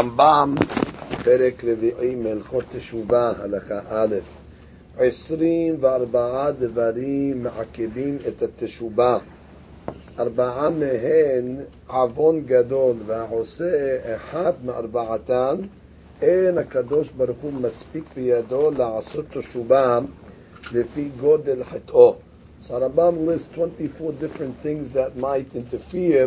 רמב"ם, פרק רביעי מהלכות תשובה, הלכה א', 24 דברים מעכבים את התשובה. 4 מהן עוון גדול, והעושה אחד מארבעתן, אין הקדוש ברוך הוא מספיק בידו לעשות תשובה לפי גודל חטאו. So Rambam lists 24 different things that might interfere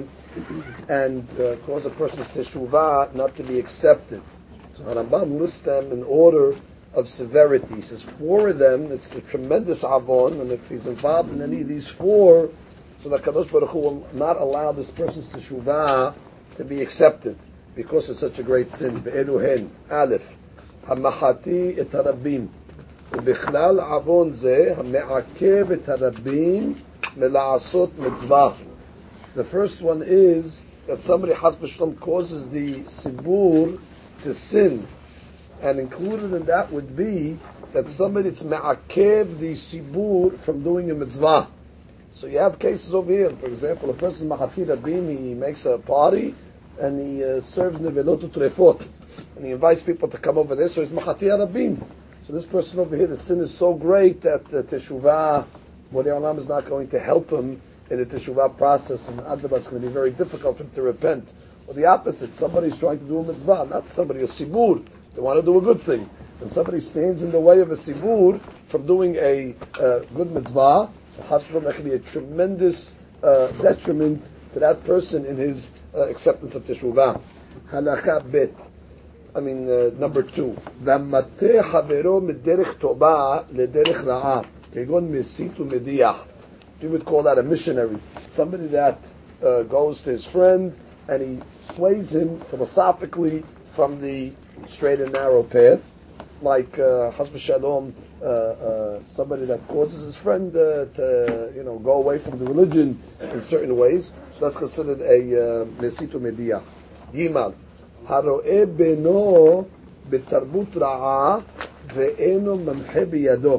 and cause a person's teshuvah not to be accepted. So Rambam lists them in order of severity. He says 4 of them, it's a tremendous avon, and if he's involved in any of these 4, so the Kadosh Baruch Hu will not allow this person's teshuvah to be accepted because it's such a great sin. Be'eluhen, Aleph, Hamachati et harabim. ובכלל עוון זה המעכב את הרבים מלעשות מצווה. The first one is that somebody has b'shalom causes the sibur to sin, and included in that would be that somebody it's ma'akev the sibur from doing a mitzvah. So you have cases over here. For example, a person machati rabim, he makes a party and he serves nevelot u'trefot, and he invites people to come over there. So he's machati rabim. So this person over here, the sin is so great that teshuvah, Borei Olam is not going to help him in the teshuvah process, and adabah it's going to be very difficult for him to repent. Or the opposite, somebody's trying to do a mitzvah, not somebody, a sibur, they want to do a good thing, and somebody stands in the way of a sibur from doing a good mitzvah, that can be a tremendous detriment to that person in his acceptance of teshuvah. Halakha bet. Number 2. והמטה חברו מדרך טובה לדרך רעה, כגון מסית ומדיח. We would call that a missionary. Somebody that goes to his friend and he sways him philosophically from the straight and narrow path, like Chas v'Shalom, somebody that causes his friend to go away from the religion in certain ways. So that's considered a מסית ומדיח. Yimal. הרואה בנו בתרבות רעה ואינו מנחה בידו.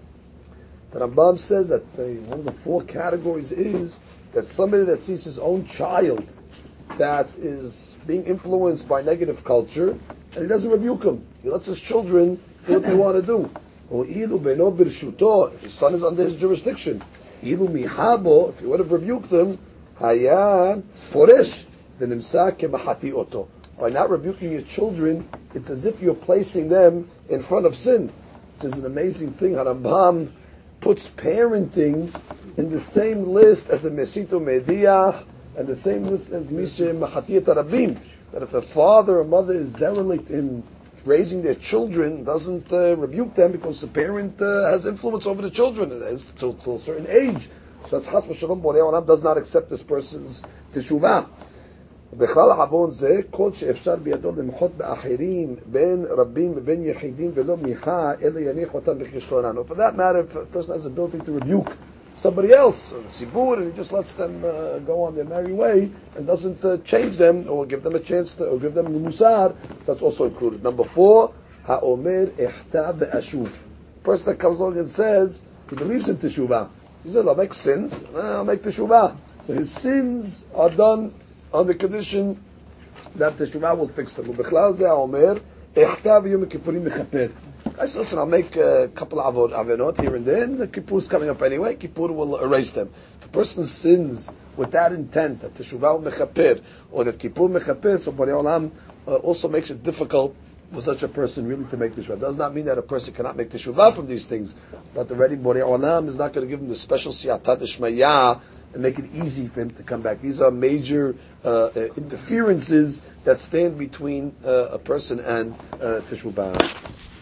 The Rambam says that one of the 4 categories is that somebody that sees his own child that is being influenced by negative culture and he doesn't rebuke him. He lets his children do what they want to do. הואילו בנו ברשותו, if his son is under his jurisdiction. אילו מיחבו, if he would have rebuked them, היה פורש ונמצא כמחתי אותו. By not rebuking your children, it's as if you're placing them in front of sin. Which is an amazing thing. Harambam puts parenting in the same list as a mesito mediach and the same list as mishe machatiyat arabim. That if a father or mother is derelict in raising their children, doesn't rebuke them because the parent has influence over the children to a certain age. So that's Chas v'Shalom Borei Olam does not accept this person's teshuvah. בכלל העוון זה כל שאפשר בידו למחות באחרים בין רבים ובין יחידים ולא מיחה אלא יניח אותם בכישלונם. For that matter, if a person has the ability to rebuke somebody else, or the sibur, and he just lets them go on their merry way and doesn't change them or give them a chance to, or give them musar, that's also included. Number 4, ha'omer ihta be'ashuv. The person that comes along and says he believes in teshuvah. He says, I'll make sins, I'll make teshuvah. So his sins are done on the condition that the teshuvah will fix them. I said, listen, I'll make a couple of avenot here and there, and the Kippur is coming up anyway, Kippur will erase them. If a person sins with that intent, that teshuvah will mechaper, or that Kippur mechaper, so Borei Olam also makes it difficult for such a person really to make teshuvah. It does not mean that a person cannot make teshuvah from these things, but already Borei Olam is not going to give him the special siyata d'shmaya and make it easy for him to come back. These are major interferences that stand between a person and teshuvah.